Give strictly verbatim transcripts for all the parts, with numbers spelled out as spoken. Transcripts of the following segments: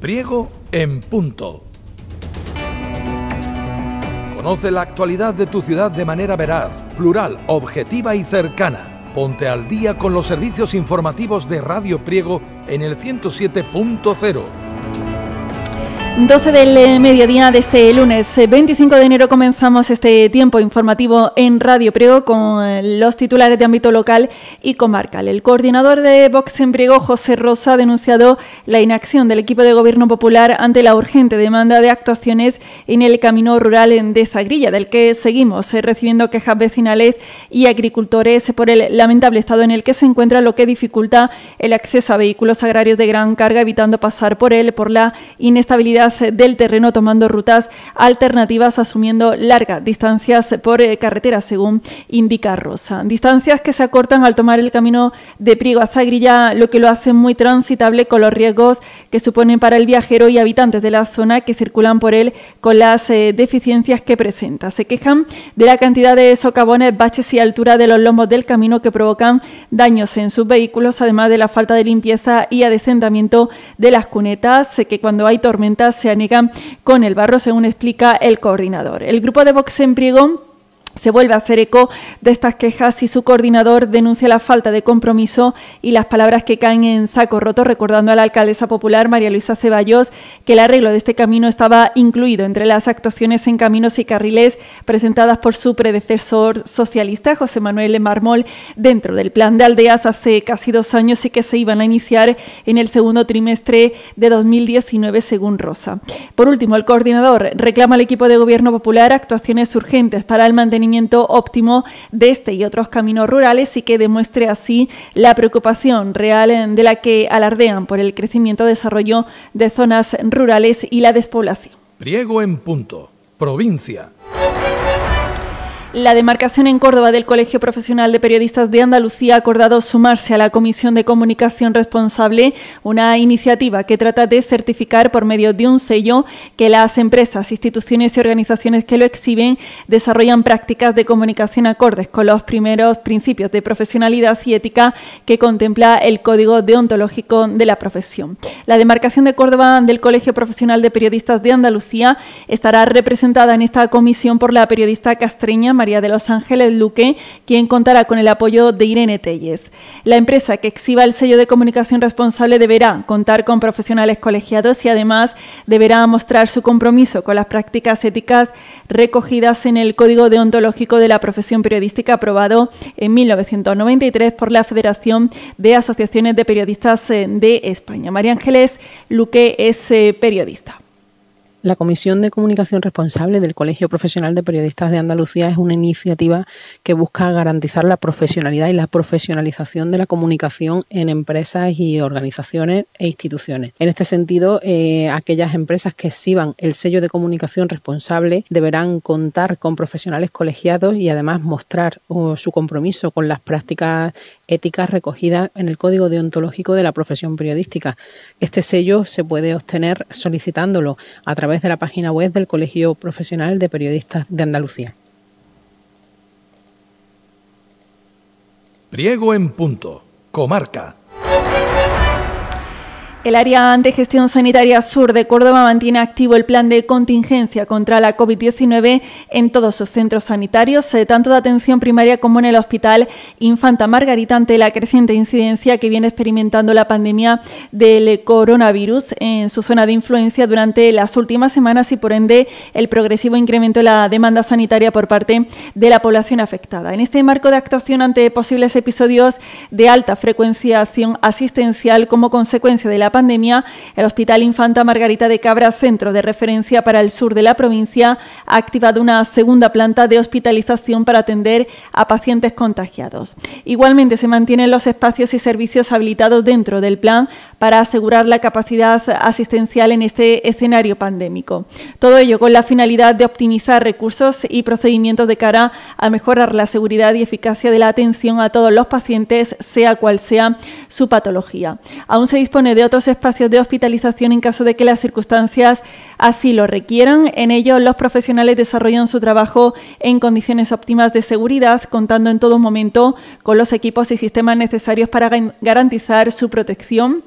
Priego en punto. Conoce la actualidad de tu ciudad de manera veraz, plural, objetiva y cercana. Ponte al día con los servicios informativos de Radio Priego en el ciento siete punto cero. doce del mediodía de este lunes veinticinco de enero comenzamos este tiempo informativo en Radio Priego con los titulares de ámbito local y comarcal. El coordinador de Vox en Priego, José Rosa, ha denunciado la inacción del equipo de Gobierno Popular ante la urgente demanda de actuaciones en el camino rural de Zagrilla, del que seguimos recibiendo quejas vecinales y agricultores por el lamentable estado en el que se encuentra, lo que dificulta el acceso a vehículos agrarios de gran carga, evitando pasar por él por la inestabilidad del terreno, tomando rutas alternativas, asumiendo largas distancias por carretera, según indica Rosa. Distancias que se acortan al tomar el camino de Priego a Zagrilla, lo que lo hace muy transitable, con los riesgos que suponen para el viajero y habitantes de la zona que circulan por él con las eh, deficiencias que presenta. Se quejan de la cantidad de socavones, baches y altura de los lomos del camino que provocan daños en sus vehículos, además de la falta de limpieza y adecentamiento de las cunetas, eh, que cuando hay tormentas se anegan con el barro, según explica el coordinador. El grupo de Vox en Priego se vuelve a hacer eco de estas quejas y su coordinador denuncia la falta de compromiso y las palabras que caen en saco roto, recordando a la alcaldesa popular María Luisa Ceballos que el arreglo de este camino estaba incluido entre las actuaciones en caminos y carriles presentadas por su predecesor socialista, José Manuel Marmol, dentro del plan de aldeas hace casi dos años y que se iban a iniciar en el segundo trimestre de dos mil diecinueve, según Rosa. Por último, el coordinador reclama al equipo de Gobierno Popular actuaciones urgentes para el mantenimiento óptimo de este y otros caminos rurales y que demuestre así la preocupación real de la que alardean por el crecimiento y desarrollo de zonas rurales y la despoblación. Priego en punto. Provincia. La demarcación en Córdoba del Colegio Profesional de Periodistas de Andalucía ha acordado sumarse a la Comisión de Comunicación Responsable, una iniciativa que trata de certificar por medio de un sello que las empresas, instituciones y organizaciones que lo exhiben desarrollan prácticas de comunicación acordes con los primeros principios de profesionalidad y ética que contempla el Código Deontológico de la Profesión. La demarcación de Córdoba del Colegio Profesional de Periodistas de Andalucía estará representada en esta comisión por la periodista castreña María de los Ángeles Luque, quien contará con el apoyo de Irene Tellez. La empresa que exhiba el sello de comunicación responsable deberá contar con profesionales colegiados y además deberá mostrar su compromiso con las prácticas éticas recogidas en el Código Deontológico de la Profesión Periodística, aprobado en mil novecientos noventa y tres por la Federación de Asociaciones de Periodistas de España. María Ángeles Luque es eh, periodista. La Comisión de Comunicación Responsable del Colegio Profesional de Periodistas de Andalucía es una iniciativa que busca garantizar la profesionalidad y la profesionalización de la comunicación en empresas y organizaciones e instituciones. En este sentido, eh, aquellas empresas que exhiban el sello de comunicación responsable deberán contar con profesionales colegiados y además mostrar uh, su compromiso con las prácticas éticas recogidas en el Código Deontológico de la Profesión Periodística. Este sello se puede obtener solicitándolo a través de la página web del Colegio Profesional de Periodistas de Andalucía. Priego en punto. Comarca. El Área de Gestión Sanitaria Sur de Córdoba mantiene activo el plan de contingencia contra la COVID diecinueve en todos sus centros sanitarios, eh, tanto de atención primaria como en el Hospital Infanta Margarita, ante la creciente incidencia que viene experimentando la pandemia del coronavirus en su zona de influencia durante las últimas semanas y, por ende, el progresivo incremento de la demanda sanitaria por parte de la población afectada. En este marco de actuación ante posibles episodios de alta frecuenciación asistencial como consecuencia de la pandemia, el Hospital Infanta Margarita de Cabra, centro de referencia para el sur de la provincia, ha activado una segunda planta de hospitalización para atender a pacientes contagiados. Igualmente se mantienen los espacios y servicios habilitados dentro del plan para asegurar la capacidad asistencial en este escenario pandémico. Todo ello con la finalidad de optimizar recursos y procedimientos de cara a mejorar la seguridad y eficacia de la atención a todos los pacientes, sea cual sea su patología. Aún se dispone de otros espacios de hospitalización en caso de que las circunstancias así lo requieran. En ello, los profesionales desarrollan su trabajo en condiciones óptimas de seguridad, contando en todo momento con los equipos y sistemas necesarios para garantizar su protección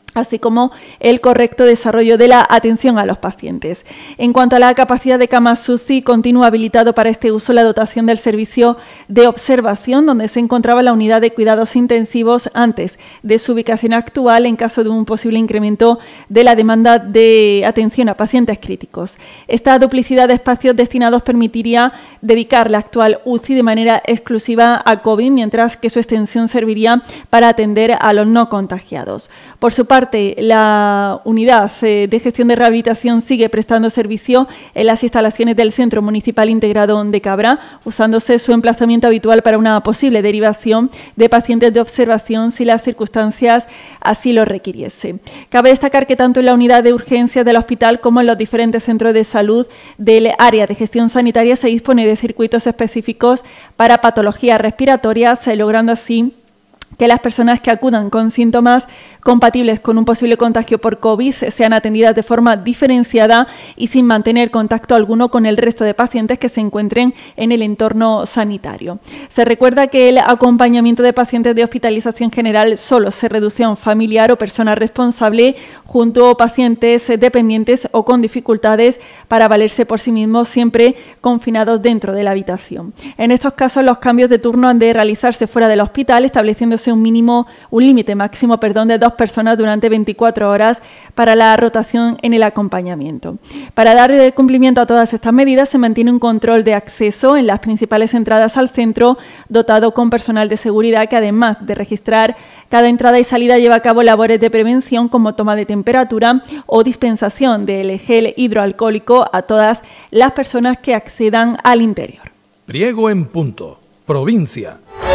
así como el correcto desarrollo de la atención a los pacientes. En cuanto a la capacidad de camas U C I, continúa habilitado para este uso la dotación del servicio de observación, donde se encontraba la unidad de cuidados intensivos antes de su ubicación actual, en caso de un posible incremento de la demanda de atención a pacientes críticos. Esta duplicidad de espacios destinados permitiría dedicar la actual U C I de manera exclusiva a COVID, mientras que su extensión serviría para atender a los no contagiados. Por su parte, la unidad de gestión de rehabilitación sigue prestando servicio en las instalaciones del Centro Municipal Integrado de Cabra, usándose su emplazamiento habitual para una posible derivación de pacientes de observación si las circunstancias así lo requiriese. Cabe destacar que tanto en la unidad de urgencias del hospital como en los diferentes centros de salud del área de gestión sanitaria se dispone de circuitos específicos para patologías respiratorias, logrando así que las personas que acudan con síntomas compatibles con un posible contagio por COVID sean atendidas de forma diferenciada y sin mantener contacto alguno con el resto de pacientes que se encuentren en el entorno sanitario. Se recuerda que el acompañamiento de pacientes de hospitalización general solo se reduce a un familiar o persona responsable junto a pacientes dependientes o con dificultades para valerse por sí mismos, siempre confinados dentro de la habitación. En estos casos, los cambios de turno han de realizarse fuera del hospital, estableciéndose un mínimo, un límite máximo, perdón, de dos personas durante veinticuatro horas para la rotación en el acompañamiento. Para dar cumplimiento a todas estas medidas, se mantiene un control de acceso en las principales entradas al centro, dotado con personal de seguridad que, además de registrar cada entrada y salida, lleva a cabo labores de prevención como toma de temperatura o dispensación del gel hidroalcohólico a todas las personas que accedan al interior. Priego en punto. Provincia.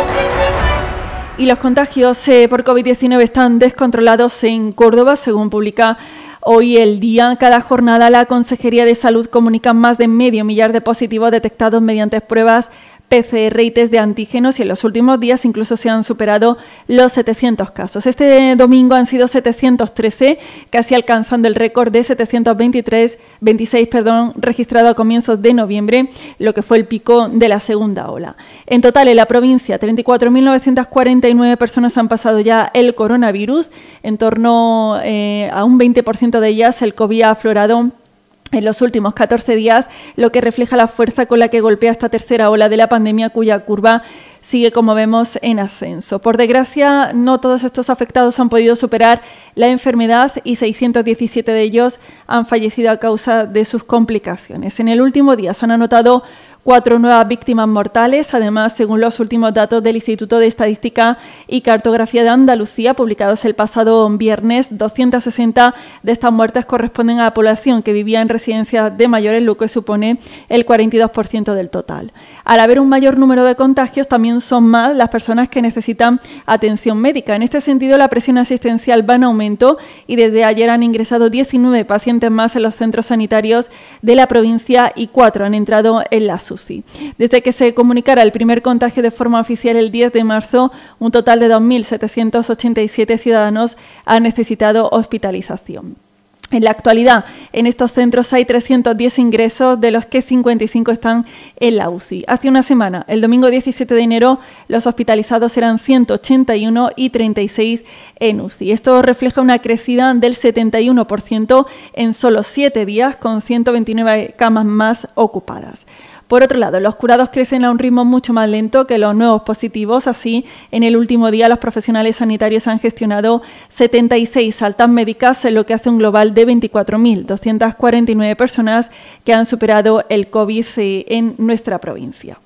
Y los contagios eh, por COVID diecinueve están descontrolados en Córdoba, según publica hoy El Día. Cada jornada la Consejería de Salud comunica más de medio millar de positivos detectados mediante pruebas P C R y test de antígenos, y en los últimos días incluso se han superado los setecientos casos. Este domingo han sido setecientos trece, casi alcanzando el récord de setecientos veintitrés, veintiséis perdón, registrado a comienzos de noviembre, lo que fue el pico de la segunda ola. En total, en la provincia, treinta y cuatro mil novecientas cuarenta y nueve personas han pasado ya el coronavirus. En torno eh, a un veinte por ciento de ellas el COVID ha aflorado en los últimos catorce días, lo que refleja la fuerza con la que golpea esta tercera ola de la pandemia, cuya curva sigue, como vemos, en ascenso. Por desgracia, no todos estos afectados han podido superar la enfermedad y seiscientos diecisiete de ellos han fallecido a causa de sus complicaciones. En el último día se han anotado cuatro nuevas víctimas mortales. Además, según los últimos datos del Instituto de Estadística y Cartografía de Andalucía, publicados el pasado viernes, doscientas sesenta de estas muertes corresponden a la población que vivía en residencias de mayores, lo que supone el cuarenta y dos por ciento del total. Al haber un mayor número de contagios, también son más las personas que necesitan atención médica. En este sentido, la presión asistencial va en aumento y desde ayer han ingresado diecinueve pacientes más en los centros sanitarios de la provincia y cuatro han entrado en la U C I. Desde que se comunicara el primer contagio de forma oficial el diez de marzo, un total de dos mil setecientos ochenta y siete ciudadanos han necesitado hospitalización. En la actualidad, en estos centros hay trescientos diez ingresos, de los que cincuenta y cinco están en la U C I. Hace una semana, el domingo diecisiete de enero, los hospitalizados eran ciento ochenta y uno y treinta y seis en U C I. Esto refleja una crecida del setenta y uno por ciento en solo siete días, con ciento veintinueve camas más ocupadas. Por otro lado, los curados crecen a un ritmo mucho más lento que los nuevos positivos. Así, en el último día, los profesionales sanitarios han gestionado setenta y seis altas médicas, lo que hace un global de veinticuatro mil doscientas cuarenta y nueve personas que han superado el COVID en nuestra provincia.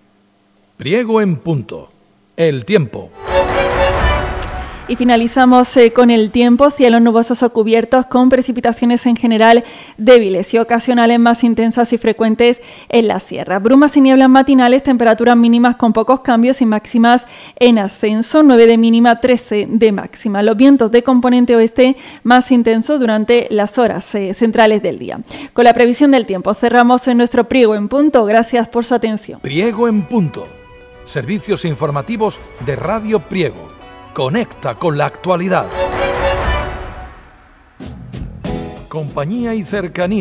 Priego en punto. El tiempo. Y finalizamos eh, con el tiempo. Cielos nubosos o cubiertos, con precipitaciones en general débiles y ocasionales más intensas y frecuentes en la sierra. Brumas y nieblas matinales, temperaturas mínimas con pocos cambios y máximas en ascenso, nueve de mínima, trece de máxima. Los vientos de componente oeste más intensos durante las horas eh, centrales del día. Con la previsión del tiempo cerramos en nuestro Priego en punto. Gracias por su atención. Priego en punto. Servicios informativos de Radio Priego. Conecta con la actualidad. Compañía y cercanía.